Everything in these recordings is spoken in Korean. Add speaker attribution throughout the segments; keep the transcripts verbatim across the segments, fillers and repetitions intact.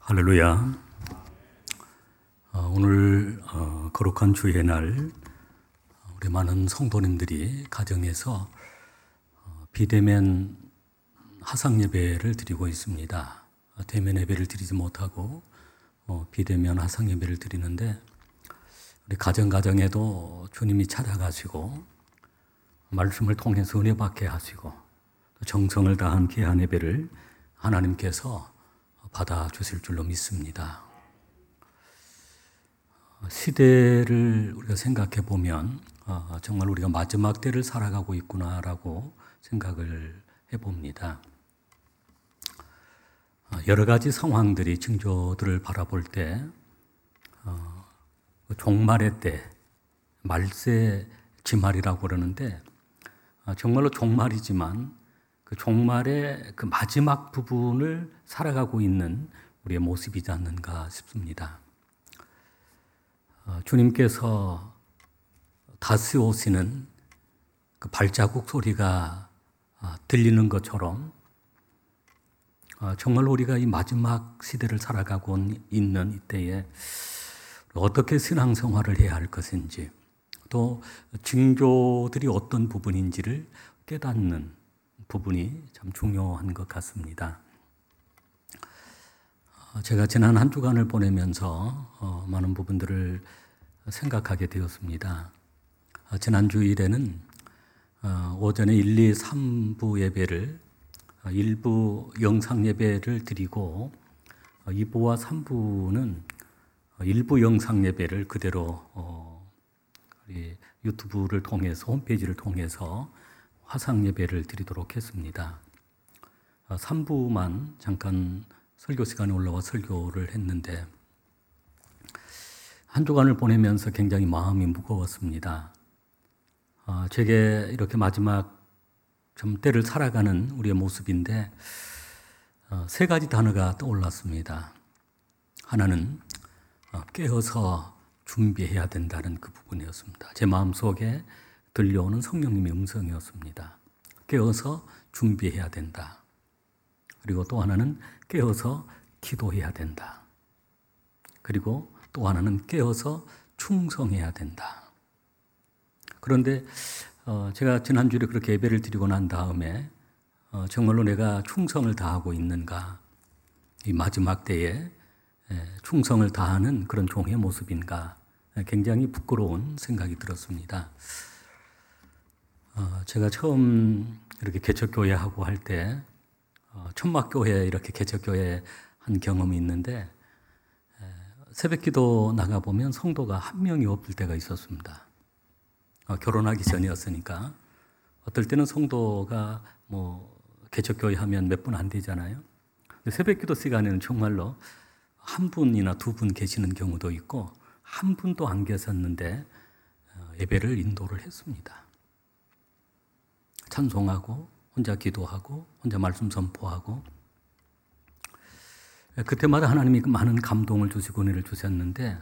Speaker 1: 할렐루야. 어, 오늘 어, 거룩한 주의 날 우리 많은 성도님들이 가정에서 어, 비대면 화상 예배를 드리고 있습니다. 어, 대면 예배를 드리지 못하고 어, 비대면 화상 예배를 드리는데 우리 가정 가정에도 주님이 찾아가시고 말씀을 통해서 은혜 받게 하시고 정성을 다한 귀한 예배를 하나님께서 받아주실 줄로 믿습니다. 시대를 우리가 생각해 보면 정말 우리가 마지막 때를 살아가고 있구나라고 생각을 해봅니다. 여러 가지 상황들이 징조들을 바라볼 때 종말의 때, 말세 지말이라고 그러는데 정말로 종말이지만 그 종말의 그 마지막 부분을 살아가고 있는 우리의 모습이지 않는가 싶습니다. 어, 주님께서 다시 오시는 그 발자국 소리가 어, 들리는 것처럼 어, 정말 우리가 이 마지막 시대를 살아가고 있는 이때에 어떻게 신앙생활을 해야 할 것인지 또 징조들이 어떤 부분인지를 깨닫는 부분이 참 중요한 것 같습니다. 제가 지난 한 주간을 보내면서 많은 부분들을 생각하게 되었습니다. 지난 주일에는 오전에 일, 이, 삼 부 예배를 일부 영상 예배를 드리고 이 부와 삼 부는 일부 영상 예배를 그대로 유튜브를 통해서 홈페이지를 통해서 화상 예배를 드리도록 했습니다. 삼 부만 잠깐 설교 시간에 올라와 설교를 했는데 한 주간을 보내면서 굉장히 마음이 무거웠습니다. 제게 이렇게 마지막 좀 때를 살아가는 우리의 모습인데 세 가지 단어가 떠올랐습니다. 하나는 깨어서 준비해야 된다는 그 부분이었습니다. 제 마음속에 들려오는 성령님의 음성이었습니다. 깨어서 준비해야 된다. 그리고 또 하나는 깨어서 기도해야 된다. 그리고 또 하나는 깨어서 충성해야 된다. 그런데 어, 제가 지난주에 그렇게 예배를 드리고 난 다음에 어, 정말로 내가 충성을 다하고 있는가? 이 마지막 때에 에, 충성을 다하는 그런 종의 모습인가? 굉장히 부끄러운 생각이 들었습니다. 어, 제가 처음 이렇게 개척교회하고 할 때 어, 천막교회 이렇게 개척교회 한 경험이 있는데 에, 새벽기도 나가보면 성도가 한 명이 없을 때가 있었습니다. 어, 결혼하기 전이었으니까 어떨 때는 성도가 뭐 개척교회 하면 몇 분 안 되잖아요. 근데 새벽기도 시간에는 정말로 한 분이나 두 분 계시는 경우도 있고 한 분도 안 계셨는데 어, 예배를 인도를 했습니다. 찬송하고 혼자 기도하고 혼자 말씀 선포하고 그때마다 하나님이 많은 감동을 주시고 은혜를 주셨는데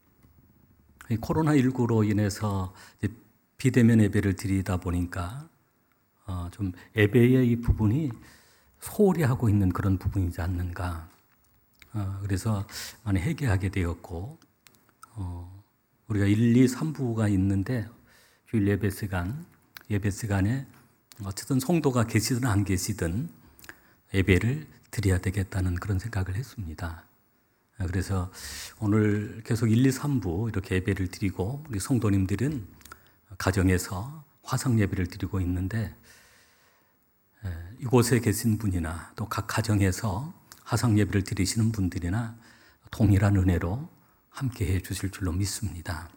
Speaker 1: 코로나십구로 인해서 비대면 예배를 드리다 보니까 좀 예배의 이 부분이 소홀히 하고 있는 그런 부분이지 않는가. 그래서 많이 회개하게 되었고 우리가 일, 이, 삼 부가 있는데 주일 예배 시간 예배 시간에 어쨌든 성도가 계시든 안 계시든 예배를 드려야 되겠다는 그런 생각을 했습니다. 그래서 오늘 계속 일, 이, 삼 부 이렇게 예배를 드리고 우리 성도님들은 가정에서 화상 예배를 드리고 있는데 이곳에 계신 분이나 또 각 가정에서 화상 예배를 드리시는 분들이나 동일한 은혜로 함께 해 주실 줄로 믿습니다.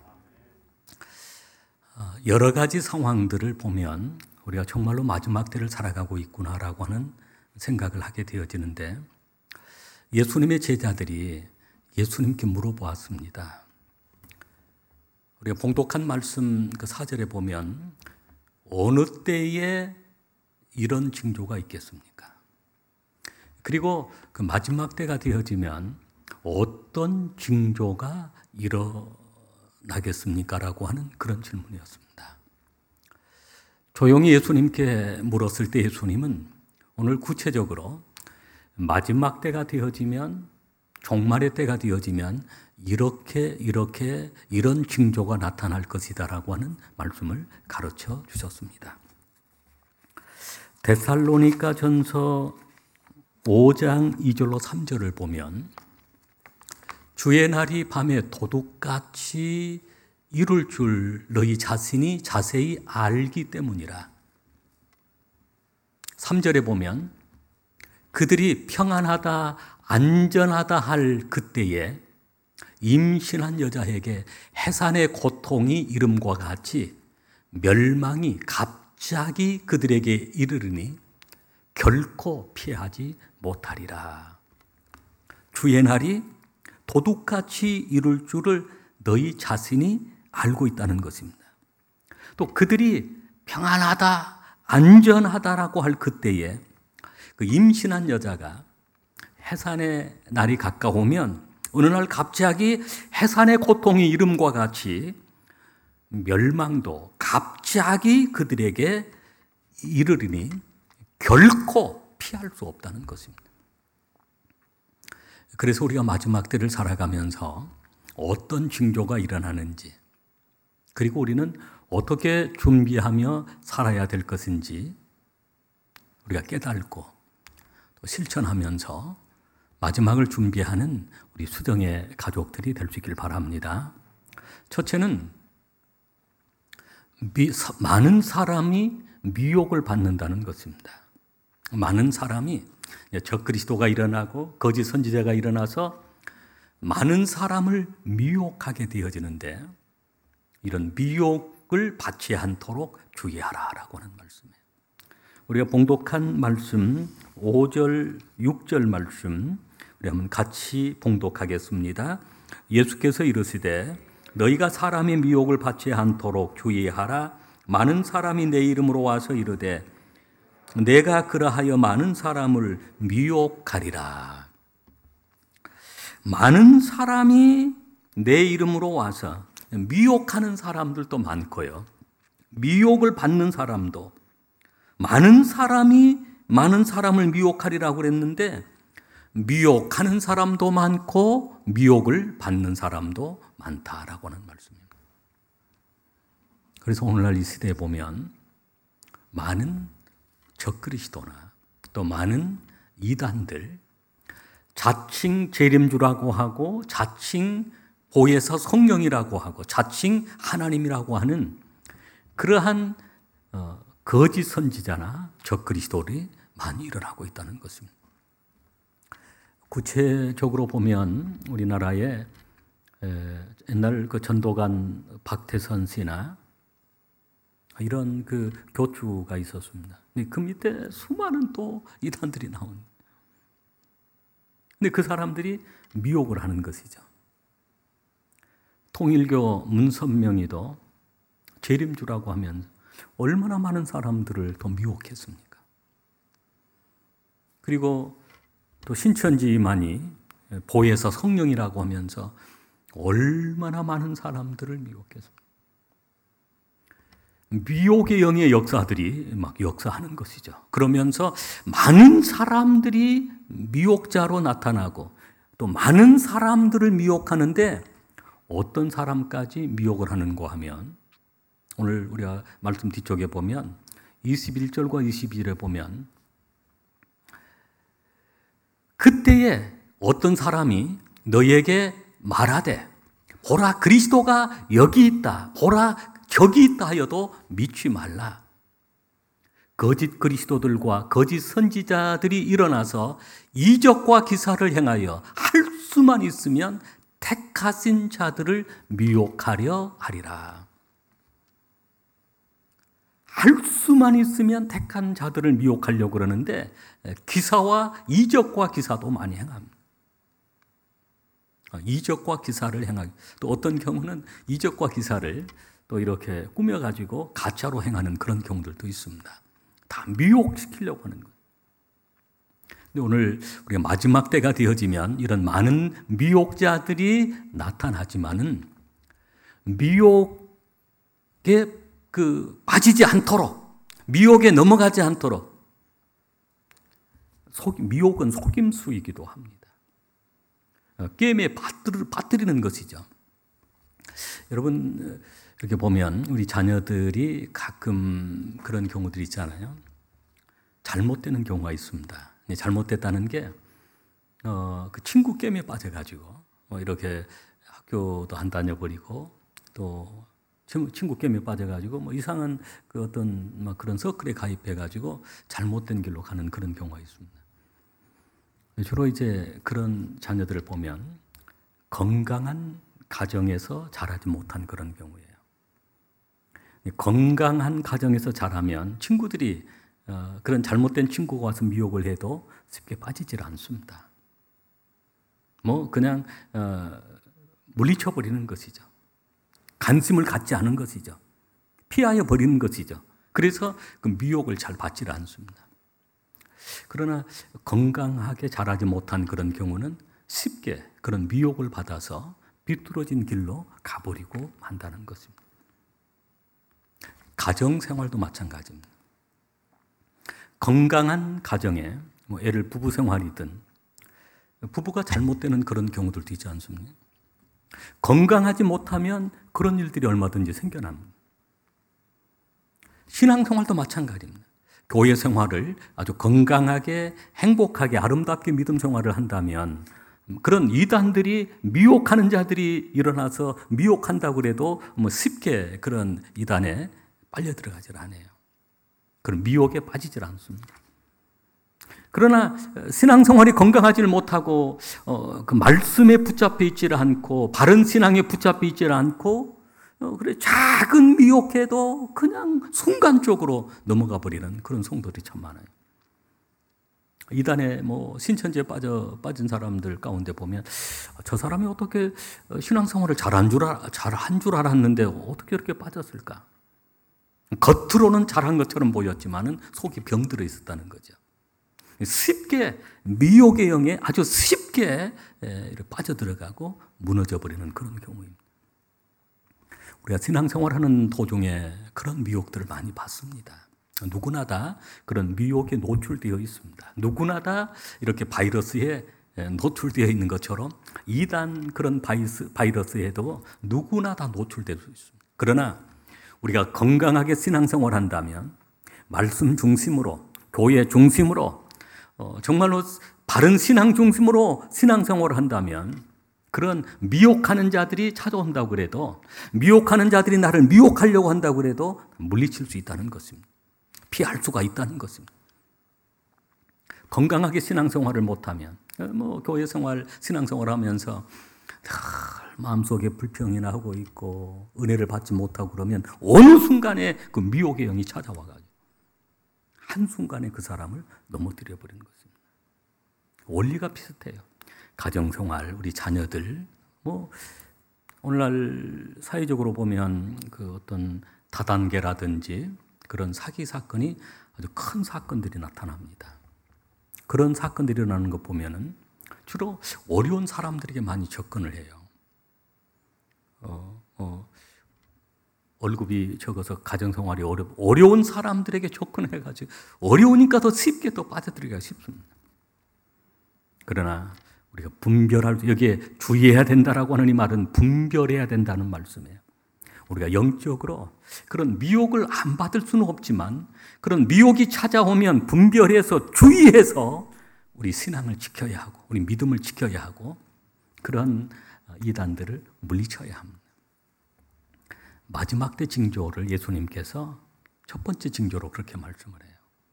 Speaker 1: 여러 가지 상황들을 보면 우리가 정말로 마지막 때를 살아가고 있구나라고 하는 생각을 하게 되어지는데 예수님의 제자들이 예수님께 물어보았습니다. 우리가 봉독한 말씀 그 사절에 보면 어느 때에 이런 징조가 있겠습니까? 그리고 그 마지막 때가 되어지면 어떤 징조가 일어나겠습니까? 라고 하는 그런 질문이었습니다. 조용히 예수님께 물었을 때 예수님은 오늘 구체적으로 마지막 때가 되어지면 종말의 때가 되어지면 이렇게 이렇게 이런 징조가 나타날 것이다라고 하는 말씀을 가르쳐 주셨습니다. 데살로니가 전서 오 장 이 절로 삼 절을 보면 주의 날이 밤에 도둑같이 이룰 줄 너희 자신이 자세히 알기 때문이라. 삼 절에 보면 그들이 평안하다 안전하다 할 그때에 임신한 여자에게 해산의 고통이 이름과 같이 멸망이 갑자기 그들에게 이르르니 결코 피하지 못하리라. 주의 날이 도둑같이 이룰 줄을 너희 자신이 알고 있다는 것입니다. 또 그들이 평안하다, 안전하다라고 할 그때에 그 임신한 여자가 해산의 날이 가까우면 어느 날 갑자기 해산의 고통이 이름과 같이 멸망도 갑자기 그들에게 이르리니 결코 피할 수 없다는 것입니다. 그래서 우리가 마지막 때를 살아가면서 어떤 징조가 일어나는지, 그리고 우리는 어떻게 준비하며 살아야 될 것인지 우리가 깨닫고 또 실천하면서 마지막을 준비하는 우리 수정의 가족들이 될 수 있길 바랍니다. 첫째는 미, 많은 사람이 미혹을 받는다는 것입니다. 많은 사람이 적그리스도가 일어나고 거짓 선지자가 일어나서 많은 사람을 미혹하게 되어지는데 이런 미혹을 받지 않도록 주의하라라고 하는 말씀이에요. 우리가 봉독한 말씀 오 절, 육 절 말씀 우리 한번 같이 봉독하겠습니다. 예수께서 이르시되 너희가 사람의 미혹을 받지 않도록 주의하라. 많은 사람이 내 이름으로 와서 이르되 내가 그러하여 많은 사람을 미혹하리라. 많은 사람이 내 이름으로 와서 미혹하는 사람들도 많고요. 미혹을 받는 사람도 많은 사람이 많은 사람을 미혹하리라고 그랬는데 미혹하는 사람도 많고 미혹을 받는 사람도 많다라고 하는 말씀입니다. 그래서 오늘날 이 시대에 보면 많은 적그리스도나 또 많은 이단들 자칭 재림주라고 하고 자칭 보혜사 성령이라고 하고 자칭 하나님이라고 하는 그러한 어, 거짓 선지자나 적그리스도들이 많이 일어나고 있다는 것입니다. 구체적으로 보면 우리나라에 에, 옛날 그 전도관 박태선 씨나 이런 그 교주가 있었습니다. 그 밑에 수많은 또 이단들이 나온. 근데 그 사람들이 미혹을 하는 것이죠. 통일교 문선명이도 재림주라고 하면 얼마나 많은 사람들을 더 미혹했습니까? 그리고 또 신천지 이만희 보혜사 성령이라고 하면서 얼마나 많은 사람들을 미혹했습니까? 미혹의 영의 역사들이 막 역사하는 것이죠. 그러면서 많은 사람들이 미혹자로 나타나고 또 많은 사람들을 미혹하는데 어떤 사람까지 미혹을 하는가 하면 오늘 우리가 말씀 뒤쪽에 보면 이십일 절과 이십이 절에 보면 그때에 어떤 사람이 너희에게 말하되 보라 그리스도가 여기 있다 보라 저기 있다 하여도 믿지 말라. 거짓 그리스도들과 거짓 선지자들이 일어나서 이적과 기사를 행하여 할 수만 있으면 택하신 자들을 미혹하려 하리라. 할 수만 있으면 택한 자들을 미혹하려고 그러는데 기사와 이적과 기사도 많이 행합니다. 이적과 기사를 행하기. 또 어떤 경우는 이적과 기사를 또 이렇게 꾸며가지고 가짜로 행하는 그런 경우들도 있습니다. 다 미혹시키려고 하는 거예요. 근데 오늘 우리가 마지막 때가 되어지면 이런 많은 미혹자들이 나타나지만은 미혹에 그 빠지지 않도록, 미혹에 넘어가지 않도록, 속, 미혹은 속임수이기도 합니다. 게임에 빠뜨리는 것이죠. 여러분 이렇게 보면 우리 자녀들이 가끔 그런 경우들이 있잖아요. 잘못되는 경우가 있습니다. 잘못됐다는 게 어, 그 친구 게임에 빠져가지고 뭐 이렇게 학교도 안 다녀버리고 또 친구 게임에 빠져가지고 뭐 이상한 그 어떤 뭐 그런 서클에 가입해가지고 잘못된 길로 가는 그런 경우가 있습니다. 주로 이제 그런 자녀들을 보면 건강한 가정에서 자라지 못한 그런 경우예요. 건강한 가정에서 자라면 친구들이 어, 그런 잘못된 친구가 와서 미혹을 해도 쉽게 빠지질 않습니다. 뭐 그냥 어, 물리쳐 버리는 것이죠. 관심을 갖지 않은 것이죠. 피하여 버리는 것이죠. 그래서 그 미혹을 잘 받지 않습니다. 그러나 건강하게 자라지 못한 그런 경우는 쉽게 그런 미혹을 받아서 비뚤어진 길로 가버리고 만다는 것입니다. 가정생활도 마찬가지입니다. 건강한 가정에 뭐 애를 부부 생활이든 부부가 잘못되는 그런 경우들도 있지 않습니까? 건강하지 못하면 그런 일들이 얼마든지 생겨납니다. 신앙생활도 마찬가지입니다. 교회 생활을 아주 건강하게 행복하게 아름답게 믿음 생활을 한다면 그런 이단들이 미혹하는 자들이 일어나서 미혹한다고 해도 뭐 쉽게 그런 이단에 빨려 들어가질 않아요. 그런 미혹에 빠지질 않습니다. 그러나 신앙생활이 건강하지를 못하고 어, 그 말씀에 붙잡혀 있지를 않고 바른 신앙에 붙잡혀 있지를 않고 어, 그래 작은 미혹해도 그냥 순간적으로 넘어가 버리는 그런 성도들이 참 많아요. 이단에 뭐 신천지에 빠져 빠진 사람들 가운데 보면 저 사람이 어떻게 신앙생활을 잘한 줄 알, 잘한 줄 알았는데 어떻게 이렇게 빠졌을까? 겉으로는 잘한 것처럼 보였지만은 속이 병들어 있었다는 거죠. 쉽게 미혹의 영에 아주 쉽게 빠져들어가고 무너져 버리는 그런 경우입니다. 우리가 신앙생활하는 도중에 그런 미혹들을 많이 받습니다. 누구나 다 그런 미혹에 노출되어 있습니다. 누구나 다 이렇게 바이러스에 노출되어 있는 것처럼 이단 그런 바이러스, 바이러스에도 누구나 다 노출될 수 있습니다. 그러나 우리가 건강하게 신앙생활 한다면 말씀 중심으로 교회 중심으로 어, 정말로 바른 신앙 중심으로 신앙생활을 한다면 그런 미혹하는 자들이 찾아온다고 그래도 미혹하는 자들이 나를 미혹하려고 한다고 그래도 물리칠 수 있다는 것입니다. 피할 수가 있다는 것입니다. 건강하게 신앙생활을 못하면 뭐 교회 생활, 신앙생활 하면서 마음속에 불평이나 하고 있고 은혜를 받지 못하고 그러면 어느 순간에 그 미혹의 영이 찾아와가지고 한순간에 그 사람을 넘어뜨려 버리는 것입니다. 원리가 비슷해요. 가정생활, 우리 자녀들, 뭐 오늘날 사회적으로 보면 그 어떤 다단계라든지 그런 사기 사건이 아주 큰 사건들이 나타납니다. 그런 사건들이 일어나는 것 보면은 주로 어려운 사람들에게 많이 접근을 해요. 어, 어, 월급이 적어서 가정생활이 어려, 어려운 사람들에게 접근해가지고 어려우니까 더 쉽게 또 빠져들기가 쉽습니다. 그러나 우리가 분별할, 여기에 주의해야 된다라고 하는 이 말은 분별해야 된다는 말씀이에요. 우리가 영적으로 그런 미혹을 안 받을 수는 없지만 그런 미혹이 찾아오면 분별해서 주의해서 우리 신앙을 지켜야 하고 우리 믿음을 지켜야 하고 그런 이단들을 물리쳐야 합니다. 마지막 때 징조를 예수님께서 첫 번째 징조로 그렇게 말씀을 해요.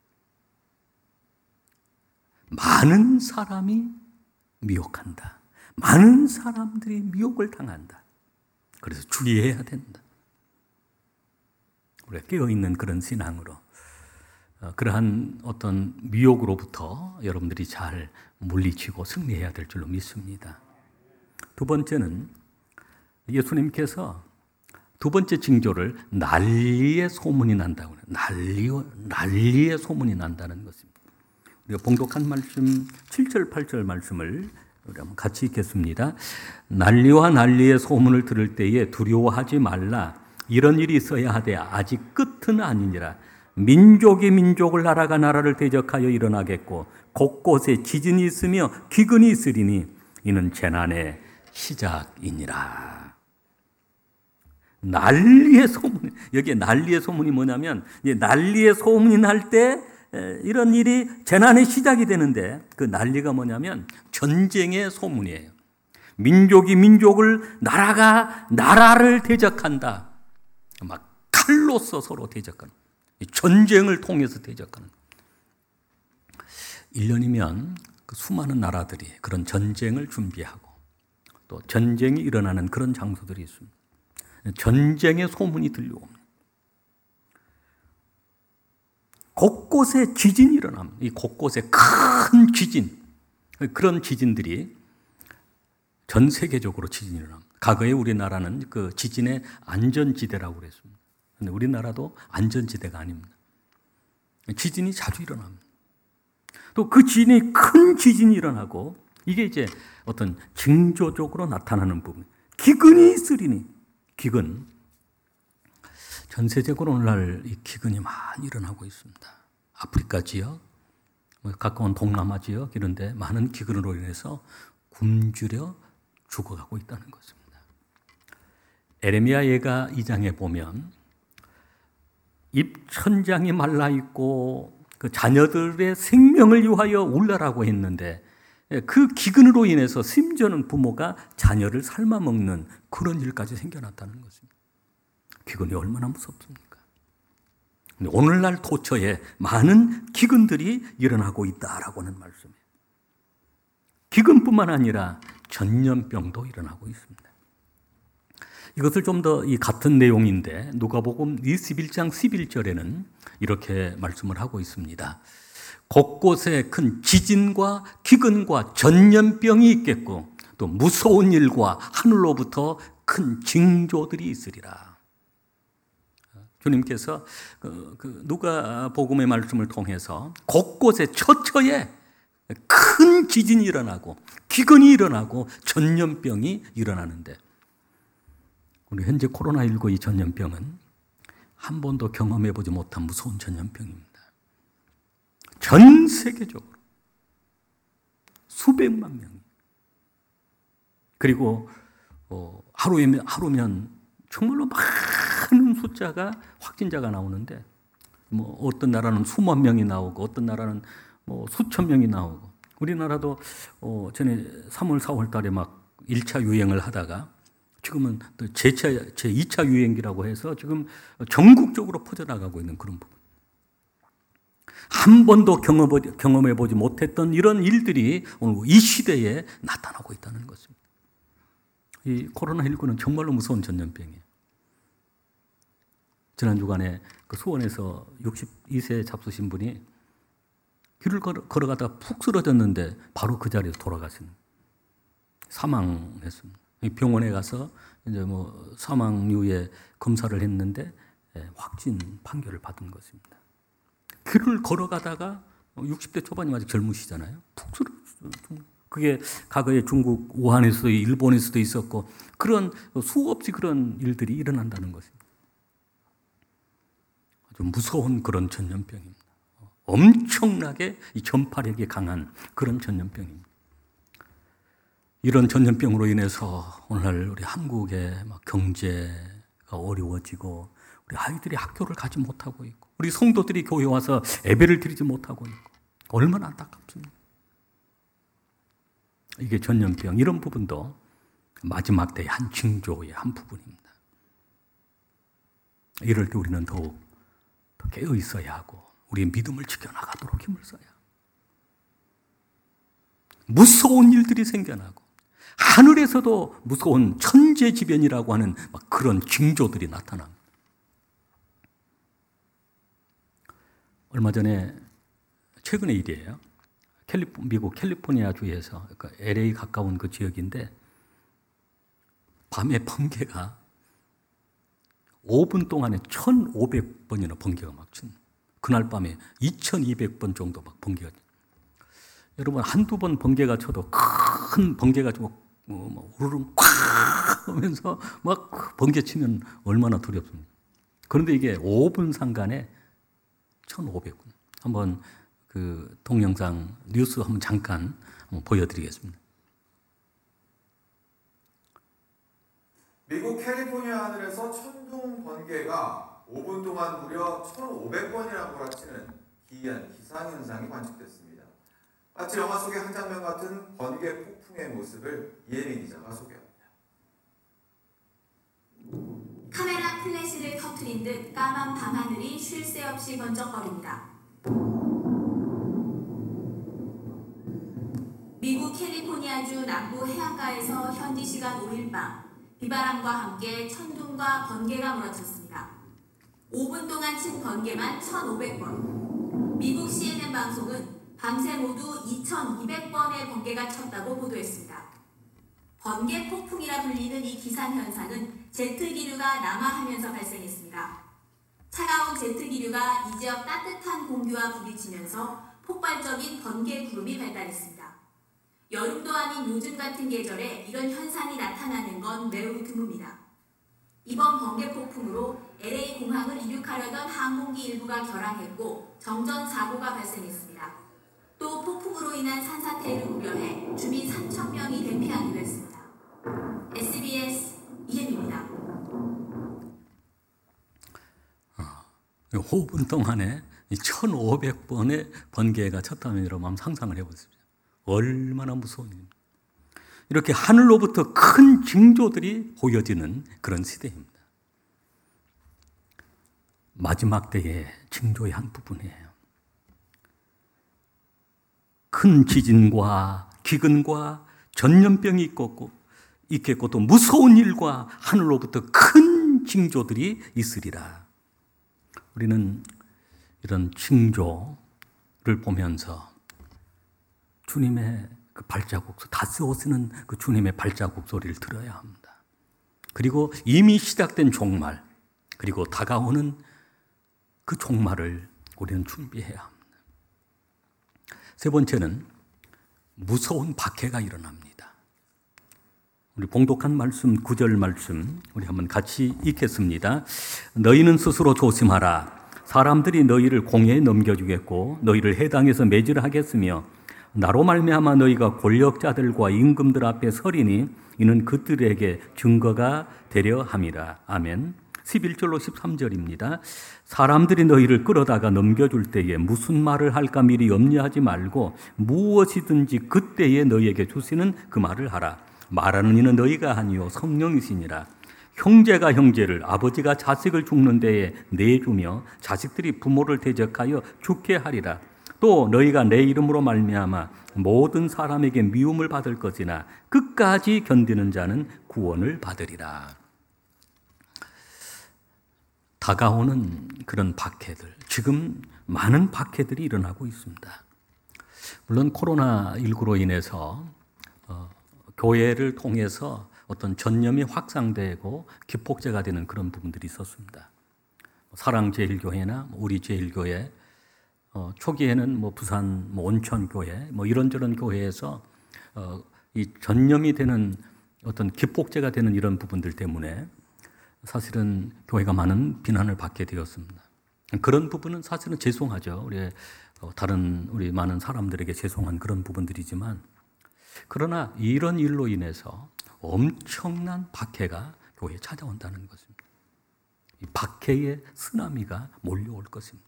Speaker 1: 많은 사람이 미혹한다. 많은 사람들이 미혹을 당한다. 그래서 주의해야 된다. 우리가 깨어있는 그런 신앙으로 그러한 어떤 미혹으로부터 여러분들이 잘 물리치고 승리해야 될 줄로 믿습니다. 두 번째는 예수님께서 두 번째 징조를 난리의 소문이 난다고 해요. 난리, 난리의 소문이 난다는 것입니다. 우리가 봉독한 말씀 칠 절 팔 절 말씀을 우리 한번 같이 읽겠습니다. 난리와 난리의 소문을 들을 때에 두려워하지 말라. 이런 일이 있어야 하되 아직 끝은 아니니라. 민족이 민족을 나라가 나라를 대적하여 일어나겠고 곳곳에 지진이 있으며 기근이 있으리니 이는 재난의 시작이니라. 난리의 소문, 여기에 난리의 소문이 뭐냐면, 난리의 소문이 날 때 이런 일이 재난의 시작이 되는데, 그 난리가 뭐냐면 전쟁의 소문이에요. 민족이 민족을, 나라가 나라를 대적한다. 막 칼로서 서로 대적하는, 전쟁을 통해서 대적하는. 일 년이면 그 수많은 나라들이 그런 전쟁을 준비하고 또 전쟁이 일어나는 그런 장소들이 있습니다. 전쟁의 소문이 들려옵니다. 곳곳에 지진이 일어납니다. 이 곳곳에 큰 지진, 그런 지진들이 전 세계적으로 지진이 일어납니다. 과거에 우리나라는 그 지진의 안전지대라고 그랬습니다. 그런데 우리나라도 안전지대가 아닙니다. 지진이 자주 일어납니다. 또 그 지진이 큰 지진이 일어나고, 이게 이제 어떤 징조적으로 나타나는 부분. 기근이 있으리니, 기근. 전 세계적으로 오늘날 이 기근이 많이 일어나고 있습니다. 아프리카 지역, 가까운 동남아 지역 이런 데 많은 기근으로 인해서 굶주려 죽어가고 있다는 것입니다. 에레미야 예가 이 장에 보면 입천장이 말라있고 그 자녀들의 생명을 위하여 울라라고 했는데, 그 기근으로 인해서 심지어는 부모가 자녀를 삶아먹는 그런 일까지 생겨났다는 것입니다. 기근이 얼마나 무섭습니까? 근데 오늘날 도처에 많은 기근들이 일어나고 있다라고 하는 말씀이에요. 기근뿐만 아니라 전염병도 일어나고 있습니다. 이것을 좀 더 이 같은 내용인데 누가복음 이십일 장 십일 절에는 이렇게 말씀을 하고 있습니다. 곳곳에 큰 지진과 기근과 전염병이 있겠고 또 무서운 일과 하늘로부터 큰 징조들이 있으리라. 주님께서 그, 그 누가복음의 말씀을 통해서 곳곳에 처처에 큰 지진이 일어나고 기근이 일어나고 전염병이 일어나는데, 우리 현재 코로나십구 이 전염병은 한 번도 경험해보지 못한 무서운 전염병입니다. 전 세계적으로 수백만 명이, 그리고 어, 하루면, 하루면 정말로 많은 숫자가 확진자가 나오는데, 뭐 어떤 나라는 수만 명이 나오고 어떤 나라는 뭐 수천 명이 나오고, 우리나라도 어, 전에 삼월, 사월 달에 막 일 차 유행을 하다가 지금은 또 제차, 제이 차 유행기라고 해서 지금 전국적으로 퍼져나가고 있는 그런 부분. 한 번도 경험해보지 못했던 이런 일들이 오늘 이 시대에 나타나고 있다는 것입니다. 이 코로나십구는 정말로 무서운 전염병이에요. 지난 주간에 그 수원에서 육십이 세 잡수신 분이 길을 걸어, 걸어가다가 푹 쓰러졌는데 바로 그 자리에서 돌아가신, 사망했습니다. 병원에 가서 이제 뭐 사망류의 검사를 했는데 확진 판결을 받은 것입니다. 길을 걸어가다가 육십 대 초반이 아직 젊으시잖아요. 푹 쓰러졌어요. 그게 과거에 중국 우한에서도 일본에서도 있었고, 그런 수없이 그런 일들이 일어난다는 것입니다. 아주 무서운 그런 전염병입니다. 엄청나게 이 전파력이 강한 그런 전염병입니다. 이런 전염병으로 인해서 오늘날 우리 한국의 막 경제가 어려워지고, 우리 아이들이 학교를 가지 못하고 있고, 우리 성도들이 교회 와서 예배를 드리지 못하고 있고, 얼마나 안타깝습니까? 이게 전염병, 이런 부분도 마지막 때의 한 징조의 한 부분입니다. 이럴 때 우리는 더욱 더 깨어 있어야 하고 우리의 믿음을 지켜나가도록 힘을 써야 하고, 무서운 일들이 생겨나고 하늘에서도 무서운 천재지변이라고 하는 막 그런 징조들이 나타납니다. 얼마 전에 최근의 일이에요. 캘리포, 미국 캘리포니아 주에서, 그러니까 엘에이 가까운 그 지역인데, 밤에 번개가 오 분 동안에 천오백 번이나 번개가 막 친. 그날 밤에 이천이백 번 정도 막 번개가. 여러분, 한두 번 번개가 쳐도 큰 번개가 좀 뭐, 뭐, 우르릉 콱 하면서 막 번개 치면 얼마나 두렵습니까? 그런데 이게 오 분 상간에 천오백 번. 한번 그 동영상 뉴스 한번 잠깐 한번 보여드리겠습니다.
Speaker 2: 미국 캘리포니아 하늘에서 천둥 번개가 오 분 동안 무려 천오백 번이나 몰아치는 기이한 기상현상이 관측됐습니다. 마치 영화 속의 한 장면 같은 번개 폭풍의 모습을 이혜민 기자가 소개합니다.
Speaker 3: 카메라 플래시를 터뜨린 듯 까만 밤하늘이 쉴 새 없이 번쩍거립니다. 미국 캘리포니아주 남부 해안가에서 현지 시간 오 일 밤 비바람과 함께 천둥과 번개가 몰아쳤습니다. 오 분 동안 친 번개만 천오백 번. 미국 씨엔엔 방송은 밤새 모두 이천이백 번의 번개가 쳤다고 보도했습니다. 번개 폭풍이라 불리는 이 기상현상은 제트 기류가 남하하면서 발생했습니다. 차가운 제트 기류가 이 지역 따뜻한 공기와 부딪히면서 폭발적인 번개 구름이 발달했습니다. 여름도 아닌 요즘 같은 계절에 이런 현상이 나타나는 건 매우 드뭅니다. 이번 번개 폭풍으로 엘에이 공항을 이륙하려던 항공기 일부가 결항했고 정전 사고가 발생했습니다. 또 폭풍으로 인한 산사태를 우려해 주민 삼천 명이 대피하기로 했습니다. 에스비에스 이혜민입니다.
Speaker 1: 오 분 동안에 천오백 번의 번개가 쳤다면 여러분 한번 상상을 해보십시오. 얼마나 무서운 일입니까? 이렇게 하늘로부터 큰 징조들이 보여지는 그런 시대입니다. 마지막 때의 징조의 한 부분이에요. 큰 지진과 기근과 전염병이 있겠고, 있겠고 또 무서운 일과 하늘로부터 큰 징조들이 있으리라. 우리는 이런 징조를 보면서 주님의 그 발자국, 다스 오시는 그 주님의 발자국 소리를 들어야 합니다. 그리고 이미 시작된 종말, 그리고 다가오는 그 종말을 우리는 준비해야 합니다. 세 번째는 무서운 박해가 일어납니다. 우리 봉독한 말씀, 구 절 말씀 우리 한번 같이 읽겠습니다. 너희는 스스로 조심하라. 사람들이 너희를 공회에 넘겨주겠고 너희를 해당에서 매질하겠으며 나로 말미암아 너희가 권력자들과 임금들 앞에 서리니 이는 그들에게 증거가 되려 함이라. 아멘. 십일 절로 십삼 절입니다. 사람들이 너희를 끌어다가 넘겨줄 때에 무슨 말을 할까 미리 염려하지 말고 무엇이든지 그때에 너희에게 주시는 그 말을 하라. 말하는 이는 너희가 아니요 성령이시니라. 형제가 형제를, 아버지가 자식을 죽는 데에 내주며 자식들이 부모를 대적하여 죽게 하리라. 또 너희가 내 이름으로 말미암아 모든 사람에게 미움을 받을 것이나 끝까지 견디는 자는 구원을 받으리라. 다가오는 그런 박해들, 지금 많은 박해들이 일어나고 있습니다. 물론 코로나십구로 인해서 어, 교회를 통해서 어떤 전염이 확산되고 기폭제가 되는 그런 부분들이 있었습니다. 사랑제일교회나 우리 제일교회, 어, 초기에는 뭐 부산 뭐 온천교회, 뭐 이런저런 교회에서 어, 이 전염이 되는 어떤 기폭제가 되는 이런 부분들 때문에 사실은 교회가 많은 비난을 받게 되었습니다. 그런 부분은 사실은 죄송하죠. 우리 다른 우리 많은 사람들에게 죄송한 그런 부분들이지만, 그러나 이런 일로 인해서 엄청난 박해가 교회에 찾아온다는 것입니다. 이 박해의 쓰나미가 몰려올 것입니다.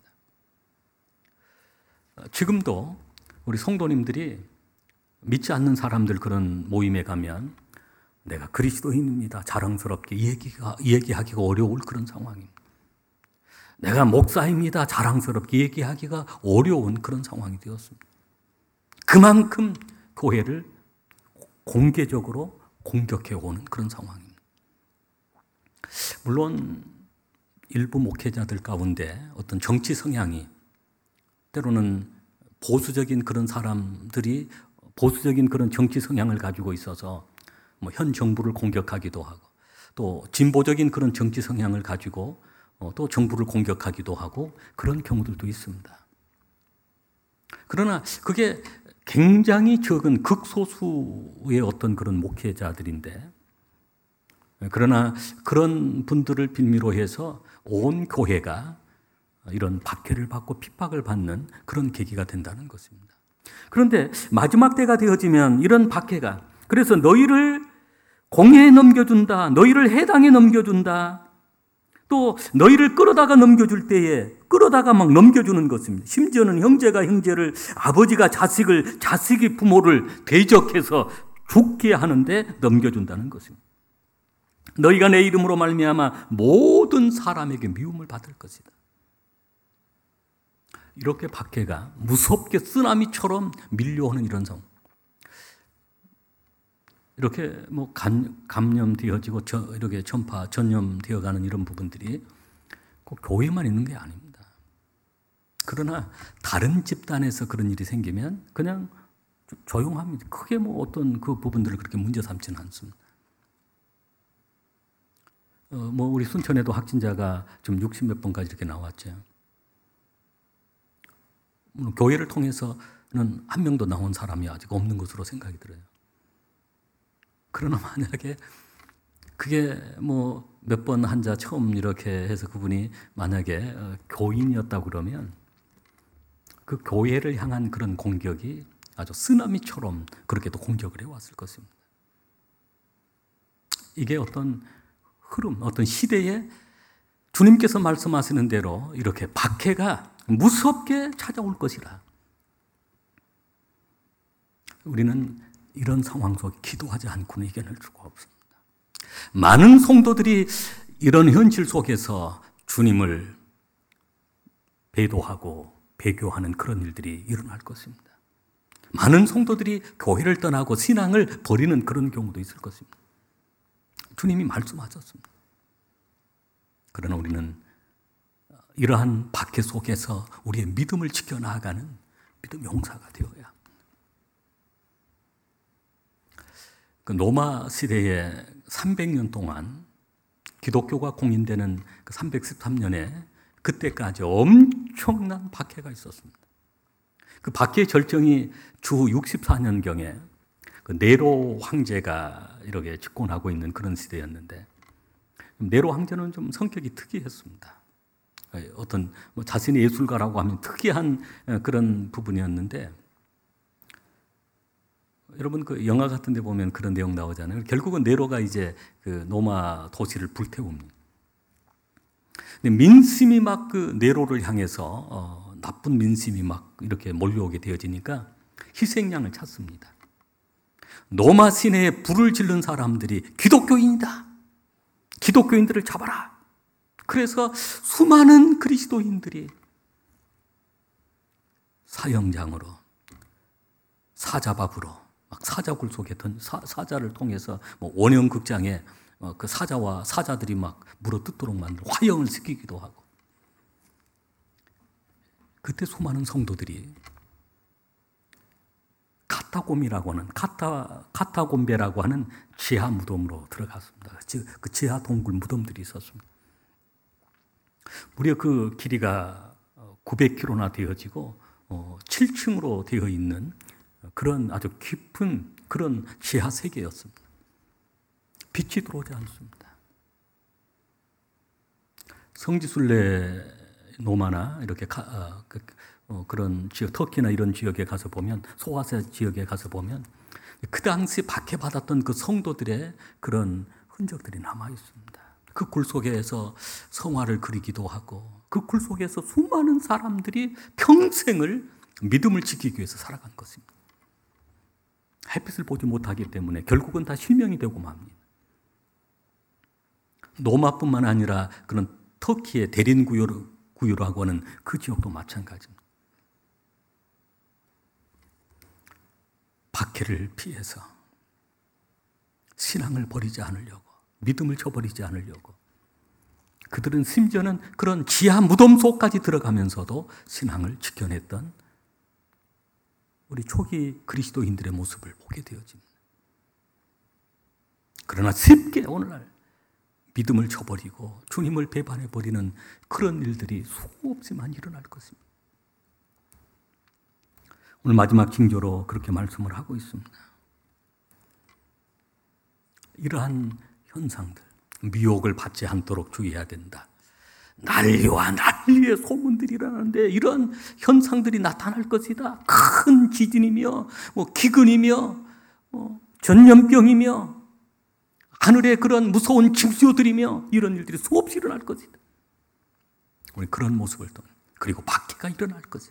Speaker 1: 지금도 우리 성도님들이 믿지 않는 사람들 그런 모임에 가면 내가 그리스도인입니다. 자랑스럽게 얘기가, 얘기하기가 어려울 그런 상황입니다. 내가 목사입니다. 자랑스럽게 얘기하기가 어려운 그런 상황이 되었습니다. 그만큼 교회를 공개적으로 공격해 오는 그런 상황입니다. 물론 일부 목회자들 가운데 어떤 정치 성향이, 때로는 보수적인 그런 사람들이 보수적인 그런 정치 성향을 가지고 있어서 뭐 현 정부를 공격하기도 하고, 또 진보적인 그런 정치 성향을 가지고 또 정부를 공격하기도 하고 그런 경우들도 있습니다. 그러나 그게 굉장히 적은 극소수의 어떤 그런 목회자들인데, 그러나 그런 분들을 빌미로 해서 온 교회가 이런 박해를 받고 핍박을 받는 그런 계기가 된다는 것입니다. 그런데 마지막 때가 되어지면 이런 박해가, 그래서 너희를 공회에 넘겨준다. 너희를 해당에 넘겨준다. 또 너희를 끌어다가 넘겨줄 때에 끌어다가 막 넘겨주는 것입니다. 심지어는 형제가 형제를, 아버지가 자식을, 자식이 부모를 대적해서 죽게 하는데 넘겨준다는 것입니다. 너희가 내 이름으로 말미암아 모든 사람에게 미움을 받을 것이다. 이렇게 박해가 무섭게 쓰나미처럼 밀려오는 이런 상황. 이렇게 뭐 감, 감염되어지고 저, 이렇게 전파, 전염되어가는 이런 부분들이 꼭 교회만 있는 게 아닙니다. 그러나 다른 집단에서 그런 일이 생기면 그냥 조용합니다. 크게 뭐 어떤 그 부분들을 그렇게 문제 삼지는 않습니다. 어, 뭐 우리 순천에도 확진자가 좀 육십 몇 번까지 이렇게 나왔죠. 교회를 통해서는 한 명도 나온 사람이 아직 없는 것으로 생각이 들어요. 그러나 만약에 그게 뭐 몇 번 환자 처음 이렇게 해서 그분이 만약에 교인이었다고 그러면 그 교회를 향한 그런 공격이 아주 쓰나미처럼 그렇게도 공격을 해왔을 것입니다. 이게 어떤 흐름, 어떤 시대에 주님께서 말씀하시는 대로 이렇게 박해가 무섭게 찾아올 것이라. 우리는 이런 상황 속에 기도하지 않고는 이겨낼 수가 없습니다. 많은 성도들이 이런 현실 속에서 주님을 배도하고 배교하는 그런 일들이 일어날 것입니다. 많은 성도들이 교회를 떠나고 신앙을 버리는 그런 경우도 있을 것입니다. 주님이 말씀하셨습니다. 그러나 우리는 이러한 박해 속에서 우리의 믿음을 지켜나가는 믿음 용사가 되어야 합니다. 그 로마 시대에 삼백 년 동안 기독교가 공인되는 그 삼백십삼 년에 그때까지 엄청난 박해가 있었습니다. 그 박해의 절정이 주 육십사 년경에 그 네로 황제가 이렇게 집권하고 있는 그런 시대였는데, 네로 황제는 좀 성격이 특이했습니다. 어떤 뭐 자신의 예술가라고 하면 특이한 그런 부분이었는데, 여러분 그 영화 같은 데 보면 그런 내용 나오잖아요. 결국은 네로가 이제 그 로마 도시를 불태웁니다. 근데 민심이 막 그 네로를 향해서 어, 나쁜 민심이 막 이렇게 몰려오게 되어지니까 희생양을 찾습니다. 로마 시내에 불을 지른 사람들이 기독교인이다. 기독교인들을 잡아라. 그래서 수많은 그리스도인들이 사형장으로, 사자밥으로, 막 사자굴 속에 던 사, 사자를 통해서 뭐 원형극장에 어, 그 사자와 사자들이 막 물어뜯도록 만들고 화형을 시키기도 하고, 그때 수많은 성도들이 카타곰이라고 하는 카타 카타곰베라고 하는 지하 무덤으로 들어갔습니다. 그 지하 동굴 무덤들이 있었습니다. 무려 그 길이가 구백 킬로미터나 되어지고 어, 칠 층으로 되어 있는 그런 아주 깊은 그런 지하 세계였습니다. 빛이 들어오지 않습니다. 성지순례 노마나 이렇게 가, 어, 그, 어, 그런 지역, 터키나 이런 지역에 가서 보면, 소아시아 지역에 가서 보면 그 당시 박해받았던 그 성도들의 그런 흔적들이 남아 있습니다. 그 굴 속에서 성화를 그리기도 하고, 그 굴 속에서 수많은 사람들이 평생을 믿음을 지키기 위해서 살아간 것입니다. 햇빛을 보지 못하기 때문에 결국은 다 실명이 되고 맙니다. 로마뿐만 아니라 그런 터키의 대린구유라고 하는 그 지역도 마찬가지입니다. 박해를 피해서 신앙을 버리지 않으려고, 믿음을 저버리지 않으려고, 그들은 심지어는 그런 지하 무덤 속까지 들어가면서도 신앙을 지켜냈던 우리 초기 그리스도인들의 모습을 보게 되어집니다. 그러나 쉽게 오늘날 믿음을 저버리고 주님을 배반해버리는 그런 일들이 수없이 많이 일어날 것입니다. 오늘 마지막 징조로 그렇게 말씀을 하고 있습니다. 이러한 현상들, 미혹을 받지 않도록 주의해야 된다. 난리와 난리의 소문들이 일어나는데 이런 현상들이 나타날 것이다. 큰 지진이며 뭐 기근이며 뭐 전염병이며 하늘에 그런 무서운 징수들이며 이런 일들이 수없이 일어날 것이다. 우리 그런 모습을 또 그리고 박해가 일어날 것이다.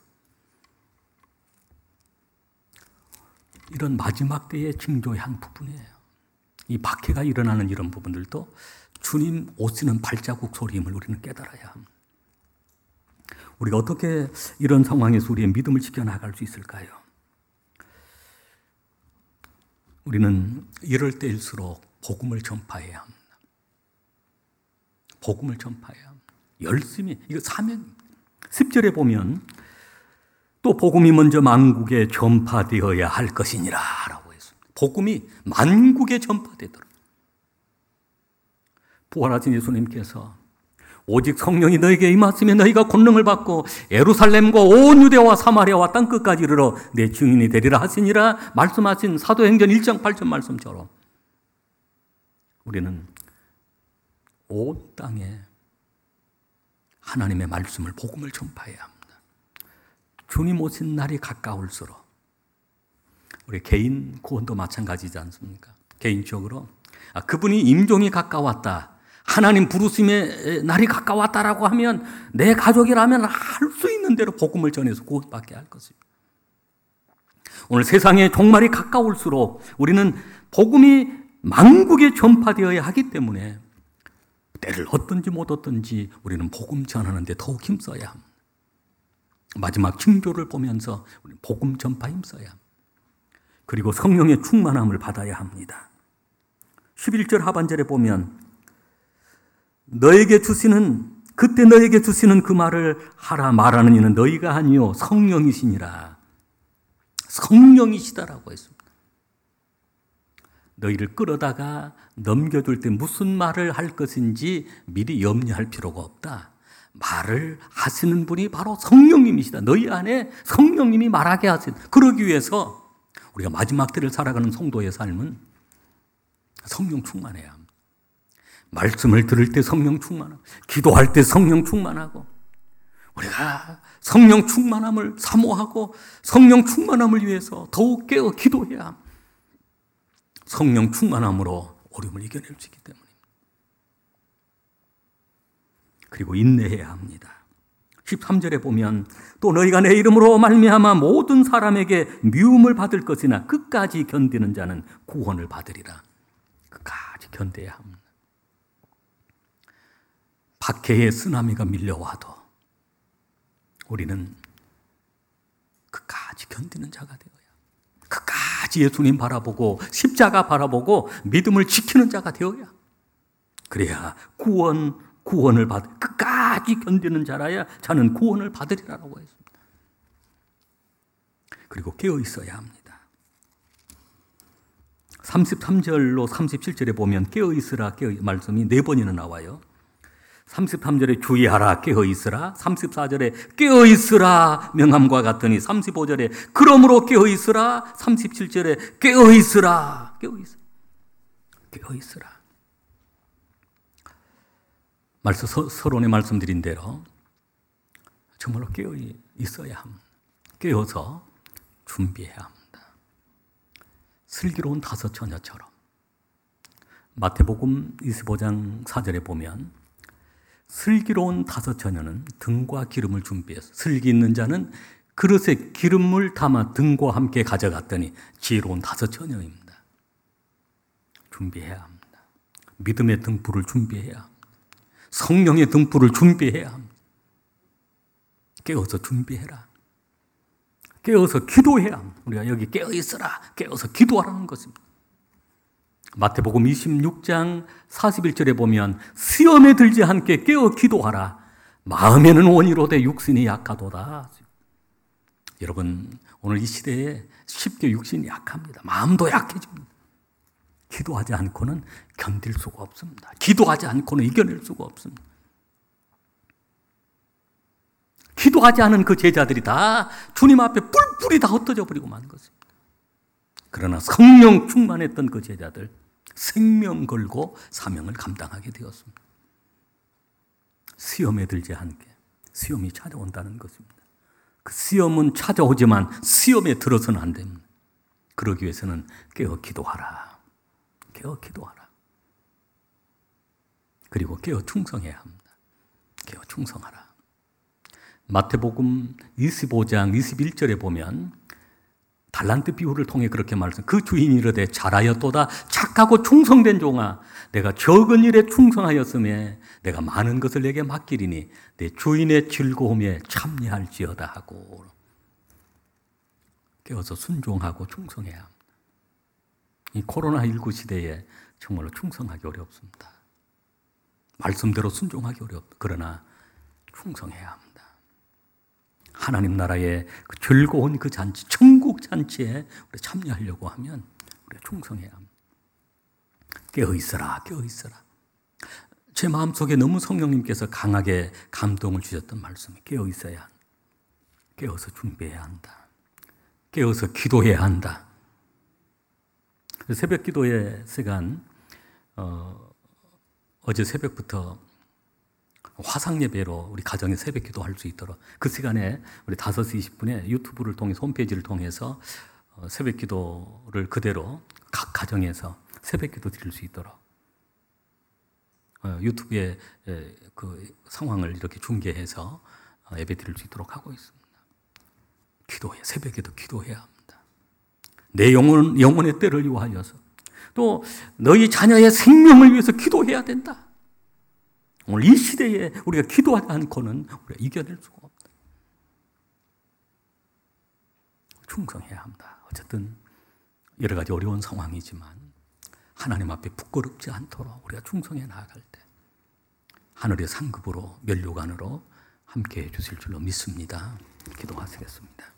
Speaker 1: 이런 마지막 때의 징조의 한 부분이에요. 이 박해가 일어나는 이런 부분들도 주님 오시는 발자국 소리임을 우리는 깨달아야 합니다. 우리가 어떻게 이런 상황에서 우리의 믿음을 지켜나갈 수 있을까요? 우리는 이럴 때일수록 복음을 전파해야 합니다. 복음을 전파해야 합니다. 열심히, 이거 사명입니다. 십 절에 보면 또 복음이 먼저 만국에 전파되어야 할 것이니라 라고 했습니다. 복음이 만국에 전파되도록. 부활하신 예수님께서 오직 성령이 너에게 임하시면 너희가 권능을 받고 예루살렘과 온 유대와 사마리아와 땅끝까지 이르러 내 증인이 되리라 하시니라 말씀하신 사도행전 일 장 팔 절 말씀처럼 우리는 온 땅에 하나님의 말씀을, 복음을 전파해야 합니다. 주님 오신 날이 가까울수록 우리 개인 구원도 마찬가지지 않습니까? 개인적으로 아, 그분이 임종이 가까웠다, 하나님 부르심의 날이 가까웠다라고 하면 내 가족이라면 할 수 있는 대로 복음을 전해서 구원받게 할 것입니다. 오늘 세상의 종말이 가까울수록 우리는 복음이 만국에 전파되어야 하기 때문에 때를 얻든지 못 얻든지 우리는 복음 전하는 데 더욱 힘써야 합니다. 마지막 징조를 보면서 우리는 복음 전파 힘써야 합니다. 그리고 성령의 충만함을 받아야 합니다. 십일 절 하반절에 보면 너에게 주시는 그때 너에게 주시는 그 말을 하라 말하는 이는 너희가 아니요 성령이시니라. 성령이시다라고 했습니다. 너희를 끌어다가 넘겨줄 때 무슨 말을 할 것인지 미리 염려할 필요가 없다. 말을 하시는 분이 바로 성령님이시다. 너희 안에 성령님이 말하게 하신. 그러기 위해서 우리가 마지막 때를 살아가는 성도의 삶은 성령 충만해야 합니다. 말씀을 들을 때 성령 충만하고 기도할 때 성령 충만하고 우리가 성령 충만함을 사모하고 성령 충만함을 위해서 더욱 깨어 기도해야 합니다. 성령 충만함으로 어려움을 이겨낼 수 있기 때문입니다. 그리고 인내해야 합니다. 십삼 절에 보면 또 너희가 내 이름으로 말미암아 모든 사람에게 미움을 받을 것이나 끝까지 견디는 자는 구원을 받으리라. 끝까지 견뎌야 합니다. 박해의 쓰나미가 밀려와도 우리는 끝까지 견디는 자가 되어야 합니다. 끝까지 예수님 바라보고 십자가 바라보고 믿음을 지키는 자가 되어야, 그래야 구원, 구원을 받, 끝까지 견디는 자라야 자는 구원을 받으리라고 했습니다. 그리고 깨어 있어야 합니다. 삼십삼 절로 삼십칠 절에 보면 깨어 있으라 깨어 말씀이 네 번이나 나와요. 삼십삼 절에 주의하라 깨어 있으라, 삼십사 절에 깨어 있으라 명함과 같으니, 삼십오 절에 그러므로 깨어 있으라, 삼십칠 절에 깨어 있으라 깨어 있으라 깨어 있으라. 말씀 서론에 말씀드린 대로 정말로 깨어 있어야 합니다. 깨어서 준비해야 합니다. 슬기로운 다섯 처녀처럼 마태복음 이십오 장 사 절에 보면 슬기로운 다섯 처녀는 등과 기름을 준비해서 슬기 있는 자는 그릇에 기름을 담아 등과 함께 가져갔더니 지혜로운 다섯 처녀입니다. 준비해야 합니다. 믿음의 등불을 준비해야 합니다. 성령의 등불을 준비해야 합니다. 깨어서 준비해라. 깨어서 기도해야 합니다. 우리가 여기 깨어 있어라, 깨어서 기도하라는 것입니다. 마태복음 이십육 장 사십일 절에 보면 시험에 들지 않게 깨어 기도하라. 마음에는 원이로되 육신이 약하도다. 여러분, 오늘 이 시대에 쉽게 육신이 약합니다. 마음도 약해집니다. 기도하지 않고는 견딜 수가 없습니다. 기도하지 않고는 이겨낼 수가 없습니다. 기도하지 않은 그 제자들이 다 주님 앞에 뿔뿔이 다 흩어져 버리고 만 것입니다. 그러나 성령 충만했던 그 제자들 생명 걸고 사명을 감당하게 되었습니다. 시험에 들지 않게, 시험이 찾아온다는 것입니다. 그 시험은 찾아오지만 시험에 들어서는 안 됩니다. 그러기 위해서는 깨어 기도하라. 깨어 기도하라. 그리고 깨어 충성해야 합니다. 깨어 충성하라. 마태복음 이십오 장 이십일 절에 보면 달란트 비유를 통해 그렇게 말씀. 그 주인이 이르되 잘하였도다 착하고 충성된 종아 내가 적은 일에 충성하였음에 내가 많은 것을 내게 맡기리니 내 주인의 즐거움에 참여할지어다 하고 깨어서 순종하고 충성해야 합니다. 이 코로나십구 시대에 정말로 충성하기 어렵습니다. 말씀대로 순종하기 어렵다. 그러나 충성해야 합니다. 하나님 나라의 그 즐거운 그 잔치, 천국 잔치에 우리 참여하려고 하면 우리 충성해야 합니다. 깨어 있어라, 깨어 있어라. 제 마음속에 너무 성령님께서 강하게 감동을 주셨던 말씀이 깨어 있어야 한다. 깨어서 준비해야 한다. 깨어서 기도해야 한다. 새벽 기도의 시간, 어, 어제 새벽부터 화상 예배로 우리 가정에 새벽 기도할 수 있도록 그 시간에 우리 다섯 시 이십 분에 유튜브를 통해서 홈페이지를 통해서 새벽 기도를 그대로 각 가정에서 새벽 기도 드릴 수 있도록 유튜브에 그 상황을 이렇게 중계해서 예배 드릴 수 있도록 하고 있습니다. 기도해, 새벽에도 기도해야 합니다. 내 영혼, 영혼의 때를 위하여서 또 너희 자녀의 생명을 위해서 기도해야 된다. 오늘 이 시대에 우리가 기도하지 않고는 우리가 이겨낼 수가 없다. 충성해야 합니다. 어쨌든 여러 가지 어려운 상황이지만 하나님 앞에 부끄럽지 않도록 우리가 충성해 나아갈 때 하늘의 상급으로 면류관으로 함께해 주실 줄로 믿습니다. 기도하시겠습니다.